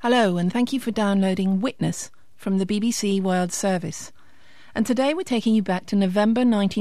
Hello, and thank you for downloading Witness from the BBC World Service. And today we're taking you back to November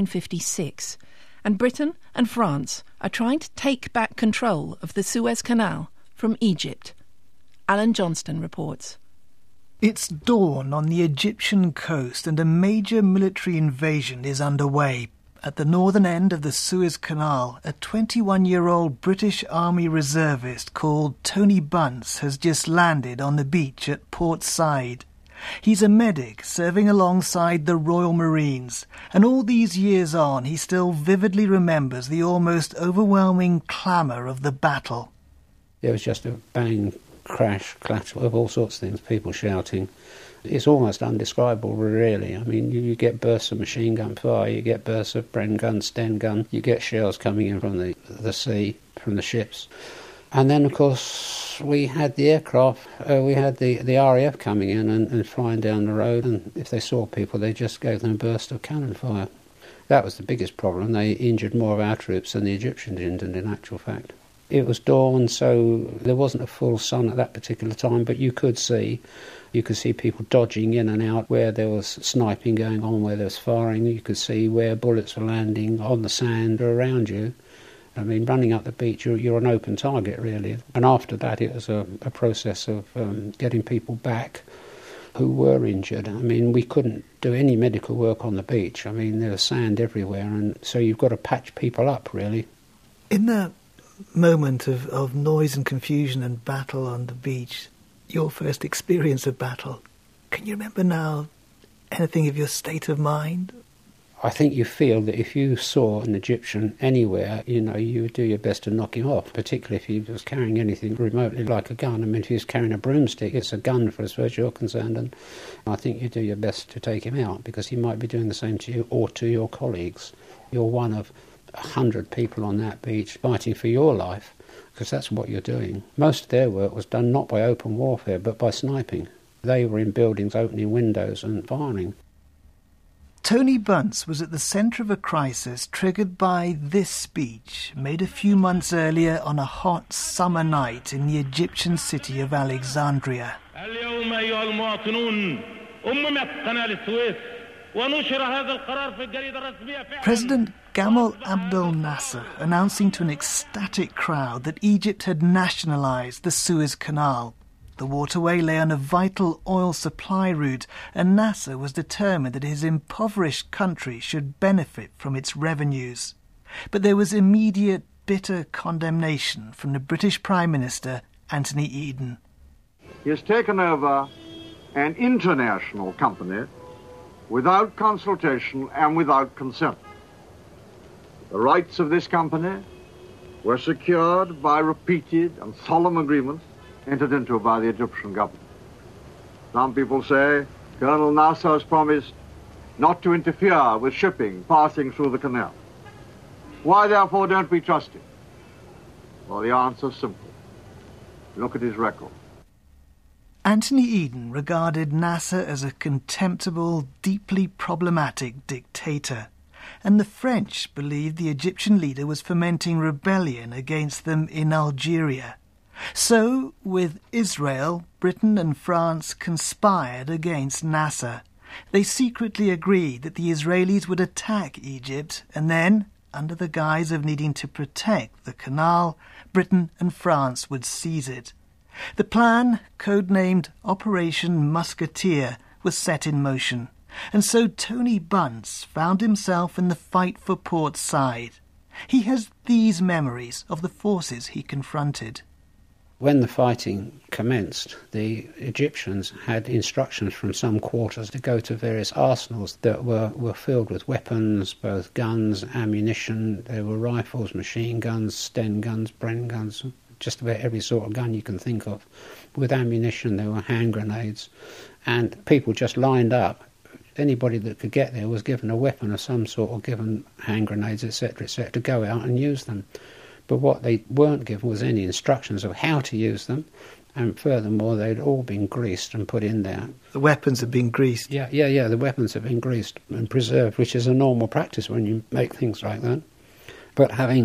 1956, and Britain and France are trying to take back control of the Suez Canal from Egypt. Alan Johnston reports. It's dawn on the Egyptian coast and a major military invasion is underway. At the northern end of the Suez Canal, a 21-year-old British Army reservist called Tony Bunce has just landed on the beach at Port Said. He's a medic serving alongside the Royal Marines, and all these years on he still vividly remembers the almost overwhelming clamour of the battle. It was just a bang, crash, clatter of all sorts of things, people shouting. It's almost undescribable, really. I mean, you get bursts of machine gun fire, you get bursts of Bren gun, Sten gun, you get shells coming in from the sea, from the ships. And then, of course, we had the aircraft, we had the RAF coming in and flying down the road, and if they saw people, they just gave them a burst of cannon fire. That was the biggest problem. They injured more of our troops than the Egyptians did, in actual fact. It was dawn, so there wasn't a full sun at that particular time, but you could see people dodging in and out where there was sniping going on, where there was firing. You could see where bullets were landing on the sand or around you. I mean, running up the beach, you're an open target, really. And after that, it was a process of getting people back who were injured. I mean, we couldn't do any medical work on the beach. I mean, there was sand everywhere, and so you've got to patch people up, really. In the moment of noise and confusion and battle on the beach, your first experience of battle, can you remember now anything of your state of mind? I think you feel that if you saw an Egyptian anywhere, you would do your best to knock him off, particularly if he was carrying anything remotely like a gun. I mean, if he was carrying a broomstick, it's a gun for as far as you're concerned, and I think you do your best to take him out, because he might be doing the same to you or to your colleagues. You're one of 100 people on that beach fighting for your life, because that's what you're doing. Most of their work was done not by open warfare, but by sniping. They were in buildings opening windows and firing. Tony Bunce was at the centre of a crisis triggered by this speech, made a few months earlier on a hot summer night in the Egyptian city of Alexandria. President Gamal Abdel Nasser announcing to an ecstatic crowd that Egypt had nationalised the Suez Canal. The waterway lay on a vital oil supply route, and Nasser was determined that his impoverished country should benefit from its revenues. But there was immediate, bitter condemnation from the British Prime Minister, Anthony Eden. He has taken over an international company without consultation and without consent. The rights of this company were secured by repeated and solemn agreements entered into by the Egyptian government. Some people say Colonel Nasser has promised not to interfere with shipping passing through the canal. Why, therefore, don't we trust him? Well, the answer is simple. Look at his record. Anthony Eden regarded Nasser as a contemptible, deeply problematic dictator, and the French believed the Egyptian leader was fomenting rebellion against them in Algeria. So, with Israel, Britain and France conspired against Nasser. They secretly agreed that the Israelis would attack Egypt, and then, under the guise of needing to protect the canal, Britain and France would seize it. The plan, codenamed Operation Musketeer, was set in motion, and so Tony Bunce found himself in the fight for Port Said. He has these memories of the forces he confronted. When the fighting commenced, the Egyptians had instructions from some quarters to go to various arsenals that were filled with weapons, both guns, ammunition. There were rifles, machine guns, Sten guns, Bren guns, just about every sort of gun you can think of. With ammunition, there were hand grenades, and people just lined up. Anybody that could get there was given a weapon of some sort, or given hand grenades, etc., to go out and use them. But what they weren't given was any instructions of how to use them, and furthermore, they'd all been greased and put in there. The weapons have been greased? Yeah, the weapons have been greased and preserved, which is a normal practice when you make things like that. But having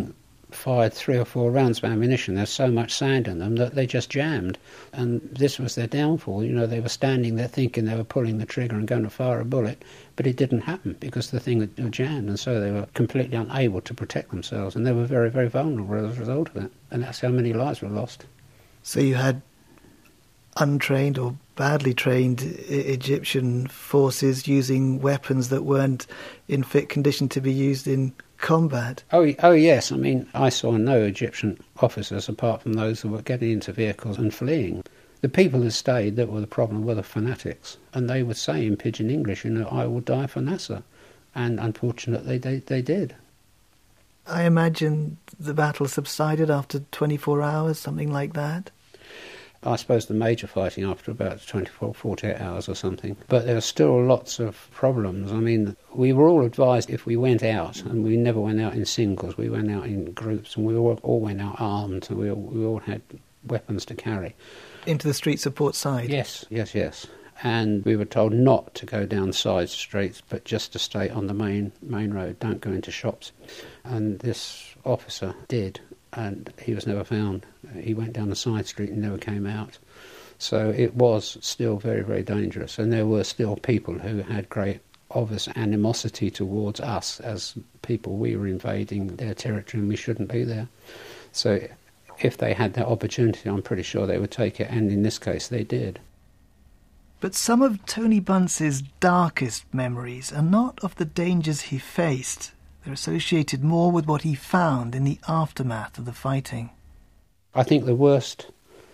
fired 3 or 4 rounds of ammunition. There's so much sand in them that they just jammed. And this was their downfall. You know, they were standing there thinking they were pulling the trigger and going to fire a bullet, but it didn't happen because the thing had jammed, and so they were completely unable to protect themselves, and they were very, very vulnerable as a result of that. And that's how many lives were lost. So you had untrained or badly trained Egyptian forces using weapons that weren't in fit condition to be used in combat. Oh yes, I mean, I saw no Egyptian officers apart from those who were getting into vehicles and fleeing. The people who stayed that were the problem were the fanatics, and they would say in pidgin English, you know, I will die for Nasser. And unfortunately they did. I imagine the battle subsided after 24 hours, something like that. I suppose the major fighting after about 24, 48 hours or something. But there were still lots of problems. I mean, we were all advised if we went out, and we never went out in singles, we went out in groups, and we all went out armed, and we all had weapons to carry. Into the street support side? Yes. And we were told not to go down side streets, but just to stay on the main road, don't go into shops. And this officer did, and he was never found. He went down the side street and never came out. So it was still very, very dangerous, and there were still people who had great obvious animosity towards us as people. We were invading their territory and we shouldn't be there. So if they had that opportunity, I'm pretty sure they would take it, and in this case they did. But some of Tony Bunce's darkest memories are not of the dangers he faced. They're associated more with what he found in the aftermath of the fighting. I think the worst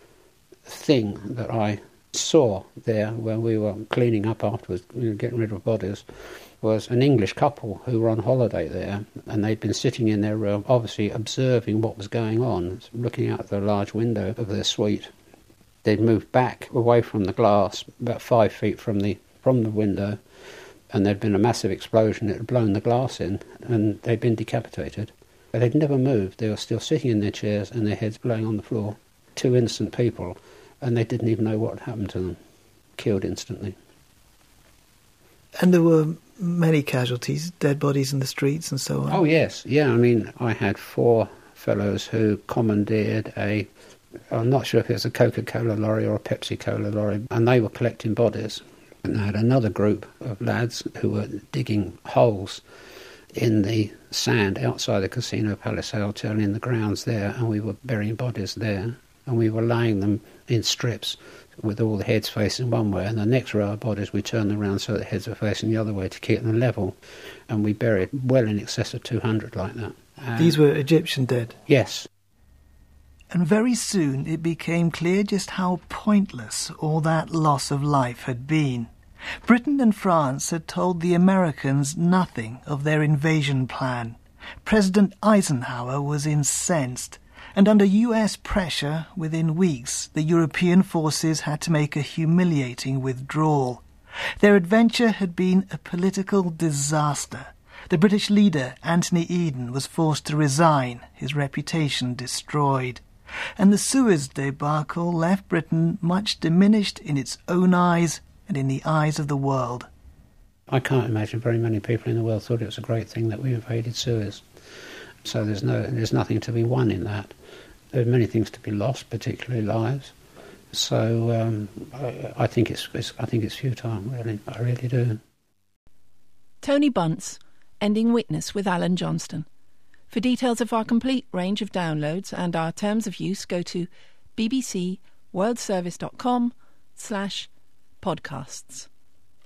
thing that I saw there when we were cleaning up afterwards, getting rid of bodies, was an English couple who were on holiday there, and they'd been sitting in their room, obviously observing what was going on, looking out the large window of their suite. They'd moved back away from the glass, about 5 feet from the window, and there'd been a massive explosion. It had blown the glass in, and they'd been decapitated. But they'd never moved. They were still sitting in their chairs and their heads blowing on the floor. 2 innocent people, and they didn't even know what had happened to them. Killed instantly. And there were many casualties, dead bodies in the streets and so on? Oh, yes. Yeah, I mean, I had 4 fellows who commandeered I'm not sure if it was a Coca-Cola lorry or a Pepsi-Cola lorry, and they were collecting bodies. And I had another group of lads who were digging holes in the sand outside the Casino Palace Hotel in the grounds there, and we were burying bodies there, and we were laying them in strips with all the heads facing one way, and the next row of bodies we turned them around so the heads were facing the other way to keep them level, and we buried well in excess of 200 like that. These were Egyptian dead? Yes. And very soon it became clear just how pointless all that loss of life had been. Britain and France had told the Americans nothing of their invasion plan. President Eisenhower was incensed, and under US pressure, within weeks, the European forces had to make a humiliating withdrawal. Their adventure had been a political disaster. The British leader, Anthony Eden, was forced to resign, his reputation destroyed. And the Suez debacle left Britain much diminished in its own eyes and in the eyes of the world. I can't imagine very many people in the world thought it was a great thing that we invaded Suez. So there's nothing to be won in that. There are many things to be lost, particularly lives. So I think it's futile, really. I really do. Tony Bunce, Ending Witness with Alan Johnston. For details of our complete range of downloads and our terms of use, go to bbcworldservice.com/podcasts.